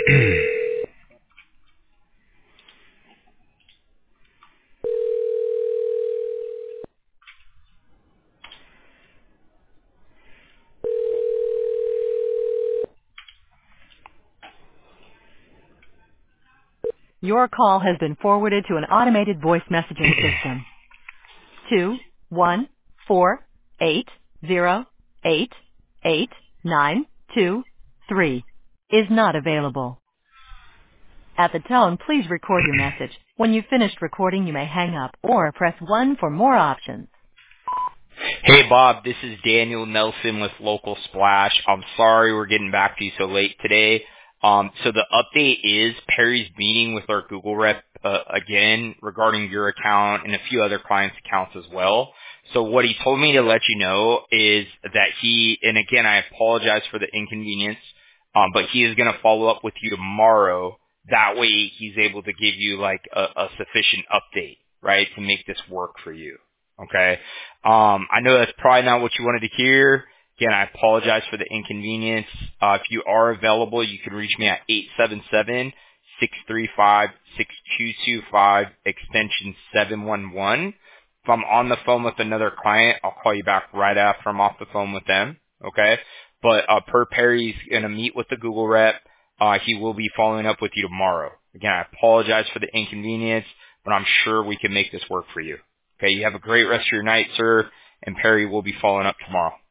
Your call has been forwarded to an automated voice messaging system. 21480888923 is not available. At the tone, please record your message. When you've finished recording, you may hang up or press 1 for more options. Hey Bob, this is Daniel Nelson with Local Splash. I'm sorry we're getting back to you so late today. So the update is Perry's meeting with our Google rep again regarding your account and a few other clients' accounts as well. So what he told me to let you know is that and again I apologize for the inconvenience, but he is going to follow up with you tomorrow. That way he's able to give you like a sufficient update, right, to make this work for you. Okay. I know that's probably not what you wanted to hear. Again, I apologize for the inconvenience. If you are available, you can reach me at 877-635-6225, extension 711. If I'm on the phone with another client, I'll call you back right after I'm off the phone with them. Okay. But per Perry's going to meet with the Google rep. He will be following up with you tomorrow. Again, I apologize for the inconvenience, but I'm sure we can make this work for you. Okay, you have a great rest of your night, sir, and Perry will be following up tomorrow.